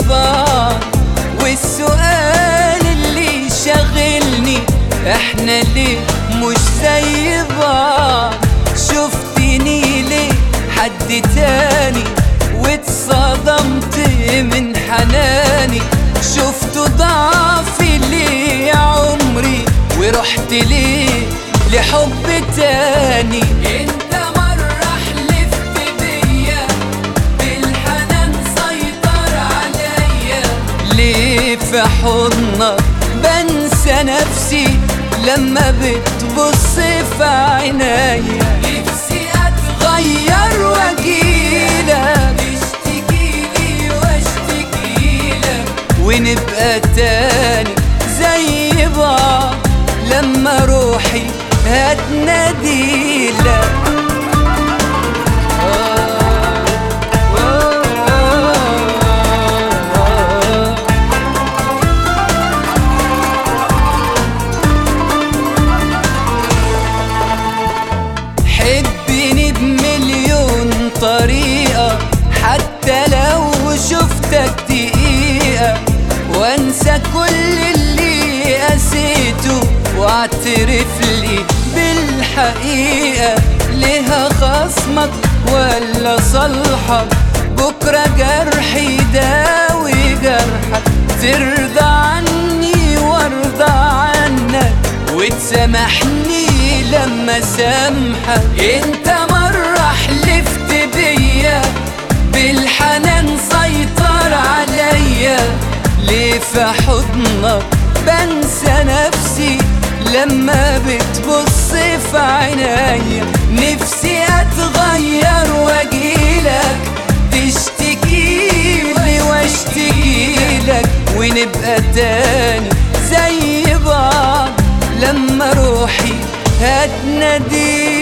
بعض. والسؤال اللي شاغلني احنا ليه مش زي بعض؟ شفتني ليه حد تاني واتصدمت من حناني؟ شفت ضعفي ليه يا عمري ورحت ليه لحب تاني؟ انت مرة حلفت بيا بالحنان سيطر عليا، ليه في حضنك بنسى نفسي لما بتبص في عينيا؟ نفسي اتغير واجيلك تشتكيلي واشتكيلك ونبقى تاني زي بعض لما روحي هتناديلك. حبني بمليون طريقة حتى لو شفتك دقيقة، وانسى كل اللي قسيته واعترف لي بالحقيقة. ليها خصمك ولا صالحك؟ بكرة جرحي داوي جرحك، ترضى عني وارضى عنك وتسامحني لما سامحك. انت مرة حلفت بيا بالحنان سيطر عليا، ليه في حضنك بنسى نفسي لما بتبص في عينيا؟ نفسي اتغير واجيلك تشتكيلي واشتكيلك ونبقى تاني زي بعض لما روحي هتناديلك.